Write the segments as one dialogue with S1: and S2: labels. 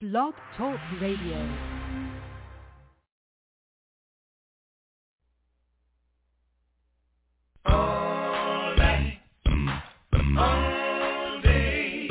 S1: Blog Talk Radio.
S2: All night, all day,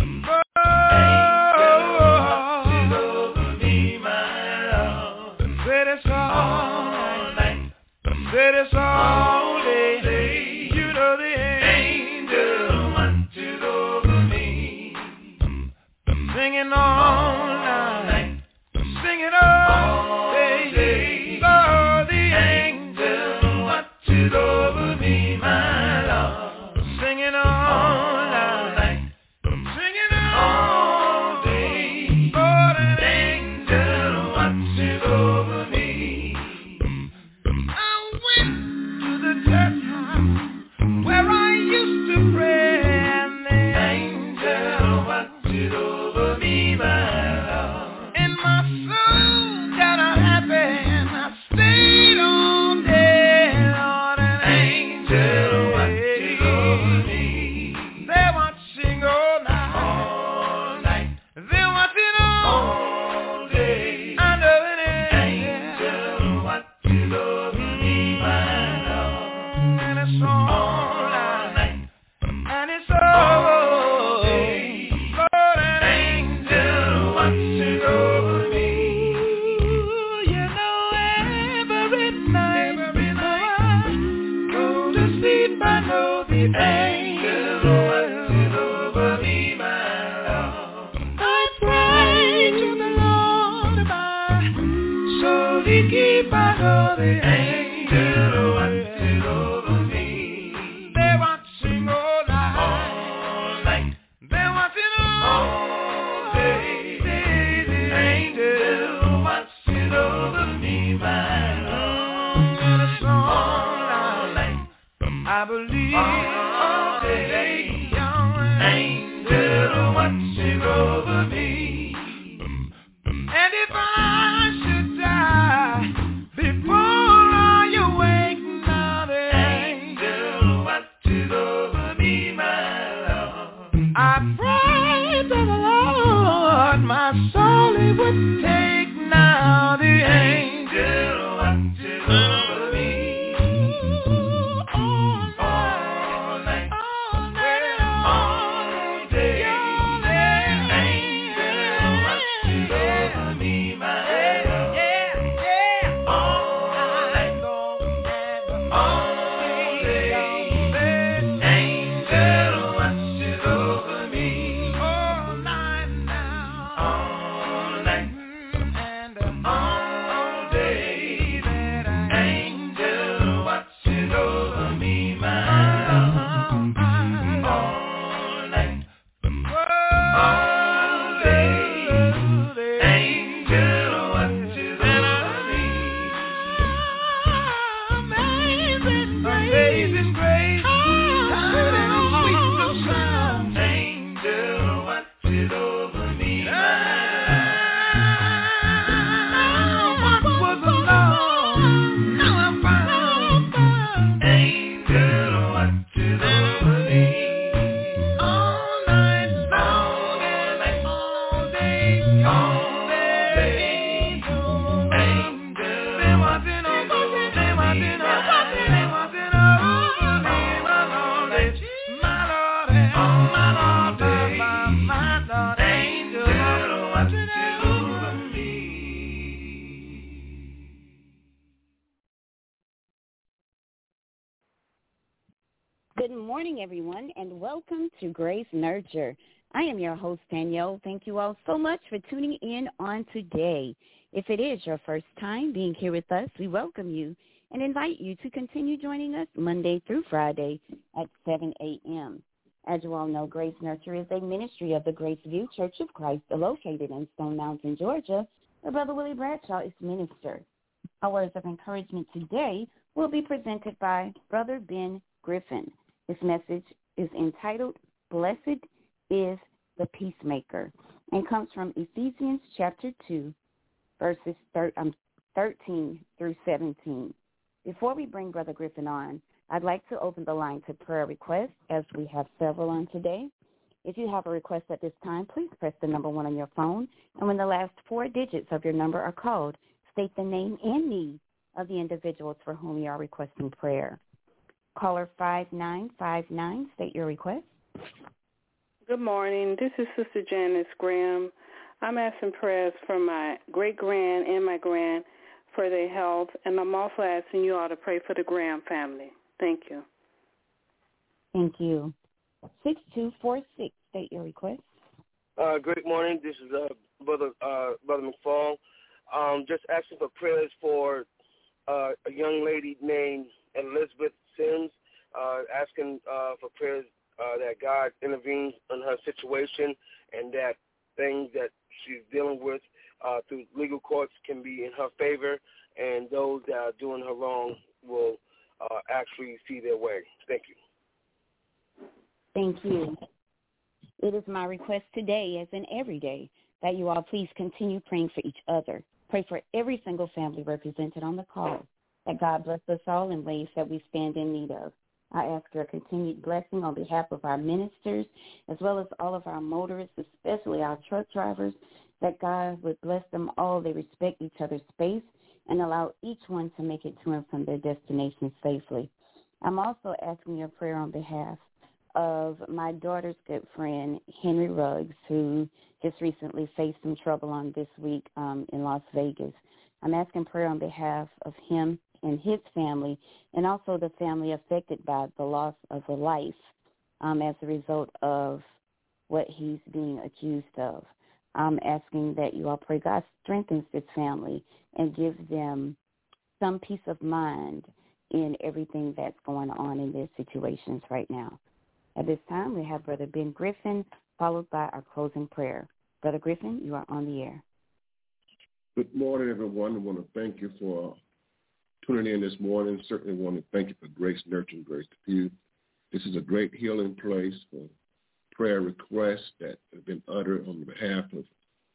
S2: watches over me, my love. Said it's all night, said it's all day. You know the angel watches over me, singing all night, singing all day. Lord, the angel watches over me, my love, singing all night, singing all day. Lord, an angel watches over me. I went to the church house where I used to pray, and the angel watches over me, my love. And my soul got a happy, and I stayed on there. Lord, an angel watches over me. They're watching all night, they're watching all day. I know an angel watches over me, my love. And it's all night, and it's all day. Lord, an angel watches over me. You know, every night before I go to sleep, I know the angel watches over me, my love. I pray to the Lord my soul to keep. I know the angel watches over me. They're watching all night, they're watching all day. The angel watching over me, my love. And it's all night, I believe all day. Your angel watching over me. And if I should die before I awake, now the angel watches over me, my love. I pray to the Lord my soul he would take. Now the angel watches over me. All night, all day. The angel watches over me, my love. All night long and all day. The angel watches over me. All night now, all night and all day. That angel watches over me, my love. All night, all day. The angel watches over me. Amazing grace, good and sweet the sound. Angel watches over me, what was lost, now I'm found. Angel watches over me. All night long and all day, all day. Angel, they're watching over me, they're watching over me, they're watching over me, my Lord, my Lord, my Lord, angel watching over me.
S3: Good morning, everyone, and welcome to Grace Nurture. I am your host, Danielle. Thank you all so much for tuning in on today. If it is your first time being here with us, we welcome you and invite you to continue joining us Monday through Friday at 7 a.m. As you all know, Grace Nurture is a ministry of the Grace View Church of Christ located in Stone Mountain, Georgia, where Brother Willie Bradshaw is minister. Our words of encouragement today will be presented by Brother Ben Griffin. This message is entitled, Blessed is the Peacemaker, and comes from Ephesians chapter 2, verses 13 through 17. Before we bring Brother Griffin on, I'd like to open the line to prayer requests, as we have several on today. If you have a request at this time, please press the number 1 on your phone, and when the last 4 digits of your number are called, state the name and need of the individuals for whom you are requesting prayer. Caller 5959, state your request.
S4: Good morning. This is Sister Janice Graham. I'm asking prayers for my great-grand and my grand for their health, and I'm also asking you all to pray for the Graham family. Thank you.
S3: Thank you. 6246, state your request.
S5: Good morning. This is Brother McFall. Just asking for prayers for a young lady named Elizabeth Sims, asking for prayers that God intervenes in her situation and that things that she's dealing with through legal courts can be in her favor, and those that are doing her wrong will actually see their way. Thank you.
S3: Thank you. It is my request today, as in every day, that you all please continue praying for each other. Pray for every single family represented on the call, that God bless us all in ways that we stand in need of. I ask your continued blessing on behalf of our ministers, as well as all of our motorists, especially our truck drivers, that God would bless them all. They respect each other's space and allow each one to make it to and from their destination safely. I'm also asking your prayer on behalf of my daughter's good friend, Henry Ruggs, who just recently faced some trouble on this week in Las Vegas. I'm asking prayer on behalf of him and his family, and also the family affected by the loss of a life as a result of what he's being accused of. I'm asking that you all pray God strengthens this family and gives them some peace of mind in everything that's going on in their situations right now. At this time, we have Brother Ben Griffin, followed by our closing prayer. Brother Griffin, you are on the air.
S6: Good morning, everyone. I want to thank you for tuning in this morning. Certainly want to thank you for Grace Nurturing Grace to You. This is a great healing place for prayer requests that have been uttered on behalf of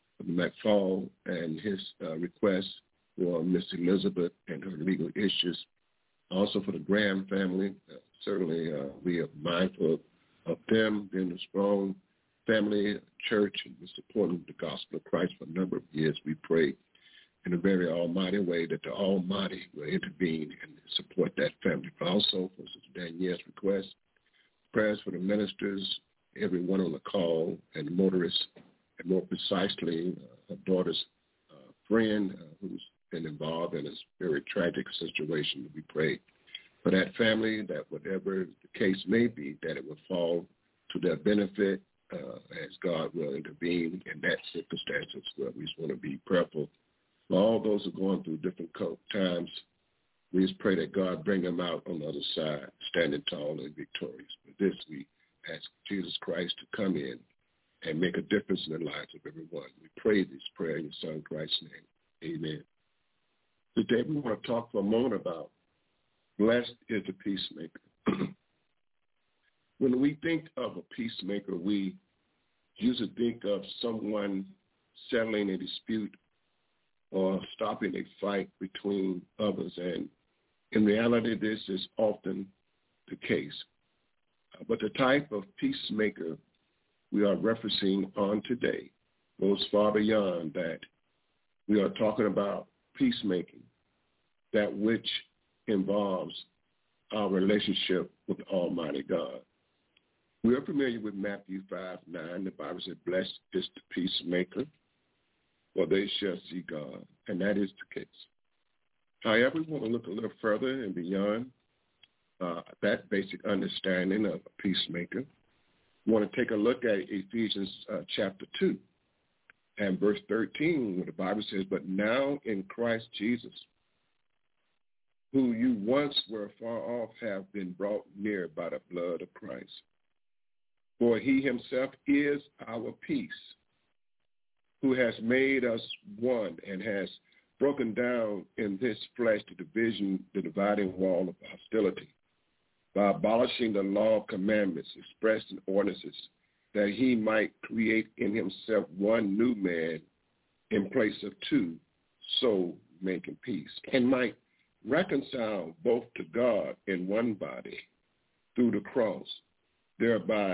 S6: McFall and his requests for Miss Elizabeth and her legal issues. Also for the Graham family, certainly we are mindful of them being a strong family, church, and supporting the gospel of Christ for a number of years. We pray in a very almighty way that the Almighty will intervene and support that family. But also for Sister Danielle's request, prayers for the ministers, everyone on the call, and the motorists, and more precisely her daughter's friend who's been involved in this very tragic situation. We pray for that family, that whatever the case may be, that it will fall to their benefit as God will intervene in that circumstances. Where we just want to be prayerful for all those who are going through different times. We just pray that God bring them out on the other side, standing tall and victorious. For this, we ask Jesus Christ to come in and make a difference in the lives of everyone. We pray this prayer in your Son Christ's name. Amen. Today we want to talk for a moment about blessed is the peacemaker. When we think of a peacemaker, we usually think of someone settling a dispute or stopping a fight between others. And in reality, this is often the case. But the type of peacemaker we are referencing on today goes far beyond that. We are talking about peacemaking, that which involves our relationship with Almighty God. We are familiar with Matthew 5:9. The Bible says, blessed is the peacemaker, for they shall see God. And that is the case. However, we want to look a little further and beyond that basic understanding of a peacemaker. We want to take a look at Ephesians chapter 2 and verse 13, where the Bible says, but now in Christ Jesus, who you once were far off, have been brought near by the blood of Christ. For he himself is our peace, who has made us one and has broken down in his flesh the dividing wall of hostility, by abolishing the law of commandments expressed in ordinances, that he might create in himself one new man in place of two, so making peace, and might reconcile both to God in one body through the cross, thereby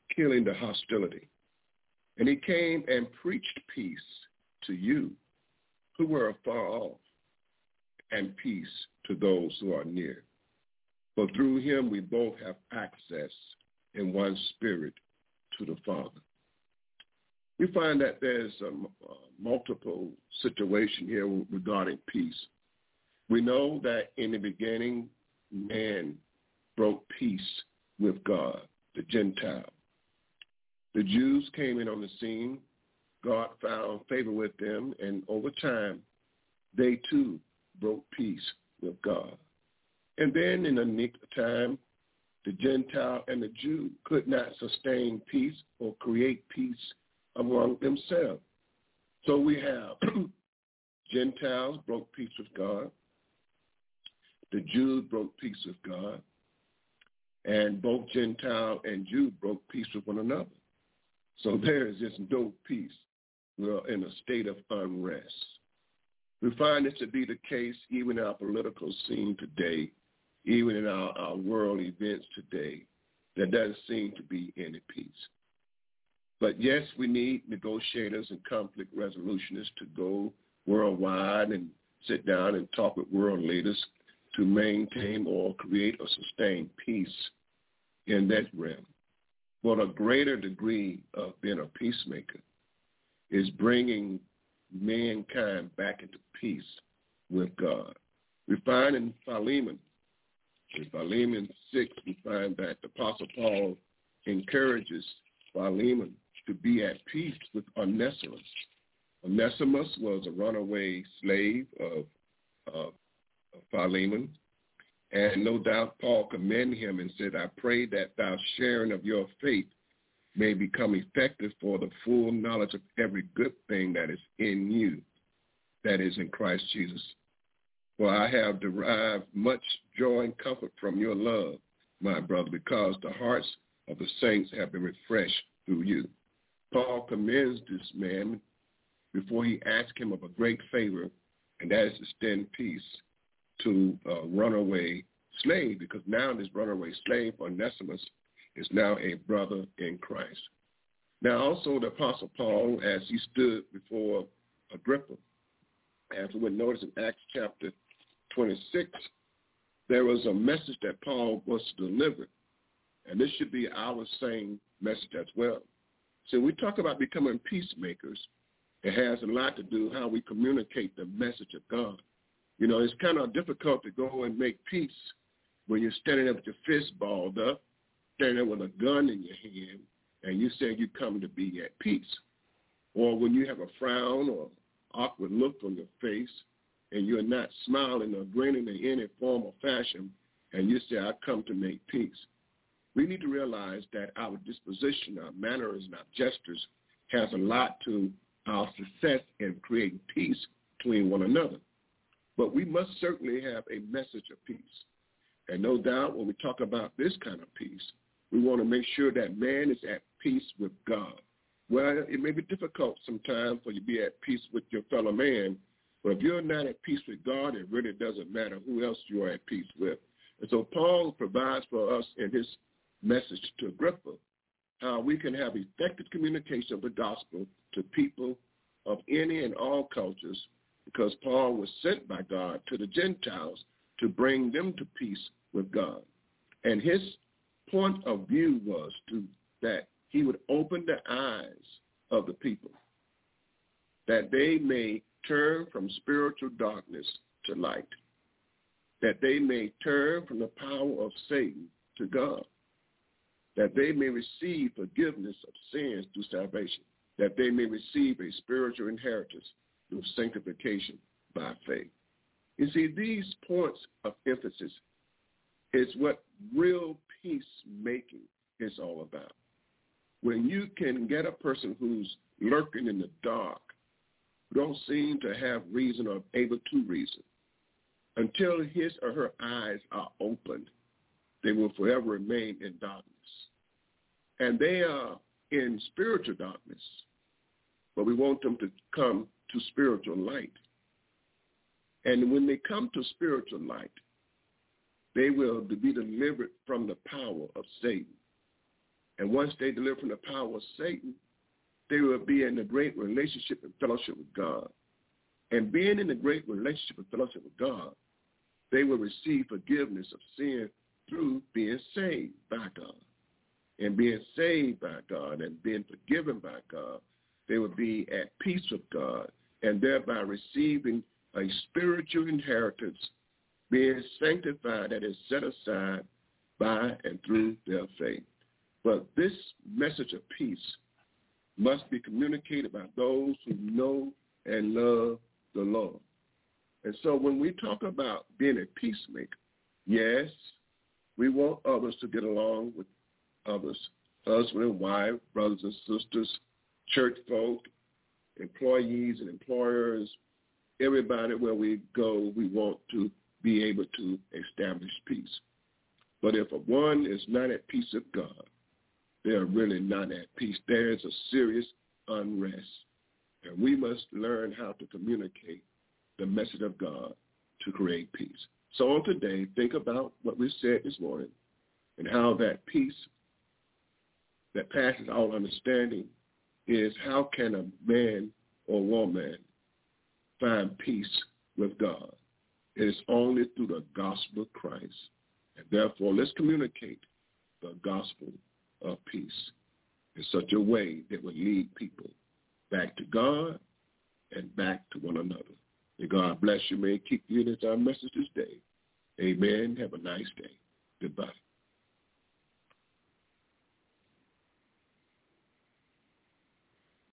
S6: killing the hostility. And he came and preached peace to you who were afar off, and peace to those who are near. For through him we both have access in one spirit to the Father. We find that there's a multiple situation here regarding peace. We know that in the beginning, man broke peace with God, the Gentile. The Jews came in on the scene. God found favor with them, and over time, they too broke peace with God. And then in the nick of time, the Gentile and the Jew could not sustain peace or create peace among themselves. So we have Gentiles broke peace with God. The Jews broke peace with God. And both Gentile and Jew broke peace with one another. So there is just no peace. We're in a state of unrest. We find this to be the case even in our political scene today, even in our world events today. There doesn't seem to be any peace. But yes, we need negotiators and conflict resolutionists to go worldwide and sit down and talk with world leaders to maintain or create or sustain peace in that realm. But a greater degree of being a peacemaker is bringing mankind back into peace with God. We find in Philemon 6, we find that the Apostle Paul encourages Philemon to be at peace with Onesimus. Onesimus was a runaway slave of Philemon, and no doubt Paul commended him and said, I pray that thou sharing of your faith may become effective for the full knowledge of every good thing that is in you, that is in Christ Jesus. For I have derived much joy and comfort from your love, my brother, because the hearts of the saints have been refreshed through you. Paul commends this man before he asks him of a great favor, and that is to extend peace to a runaway slave, because now this runaway slave, Onesimus, is now a brother in Christ. Now also the Apostle Paul, as he stood before Agrippa, as we would notice in Acts chapter 26, there was a message that Paul was to deliver, and this should be our same message as well. So we talk about becoming peacemakers. It has a lot to do how we communicate the message of God. You know, it's kind of difficult to go and make peace when you're standing there with your fist balled up, standing there with a gun in your hand, and you say you come to be at peace. Or when you have a frown or awkward look on your face, and you're not smiling or grinning in any form or fashion, and you say, I come to make peace. We need to realize that our disposition, our manners, and our gestures has a lot to our success in creating peace between one another. But we must certainly have a message of peace. And no doubt when we talk about this kind of peace, we want to make sure that man is at peace with God. Well, it may be difficult sometimes for you to be at peace with your fellow man, but if you're not at peace with God, it really doesn't matter who else you are at peace with. And so Paul provides for us in his message to Agrippa how we can have effective communication of the gospel to people of any and all cultures, because Paul was sent by God to the Gentiles to bring them to peace with God. And his point of view was that he would open the eyes of the people, that they may turn from spiritual darkness to light, that they may turn from the power of Satan to God, that they may receive forgiveness of sins through salvation, that they may receive a spiritual inheritance through sanctification by faith. You see, these points of emphasis is what real peacemaking is all about. When you can get a person who's lurking in the dark, who don't seem to have reason or able to reason, until his or her eyes are opened, they will forever remain in darkness. And they are in spiritual darkness, but we want them to come to spiritual light. And when they come to spiritual light, they will be delivered from the power of Satan. And once they deliver from the power of Satan, they will be in a great relationship and fellowship with God. And being in a great relationship and fellowship with God, they will receive forgiveness of sin through being saved by God. And being saved by God and being forgiven by God, they will be at peace with God and thereby receiving a spiritual inheritance, being sanctified that is set aside by and through their faith. But this message of peace must be communicated by those who know and love the Lord. And so when we talk about being a peacemaker, yes, we want others to get along with others, husband and wife, brothers and sisters, church folk, employees and employers, everybody where we go, we want to be able to establish peace. But if one is not at peace with God, they are really not at peace. There is a serious unrest. And we must learn how to communicate the message of God to create peace. So on today, think about what we said this morning and how that peace that passes all understanding is how can a man or woman find peace with God? It is only through the gospel of Christ. And therefore, let's communicate the gospel of peace in such a way that will lead people back to God and back to one another. May God bless you. May He keep you. That's our message this day. Amen. Have a nice day. Goodbye.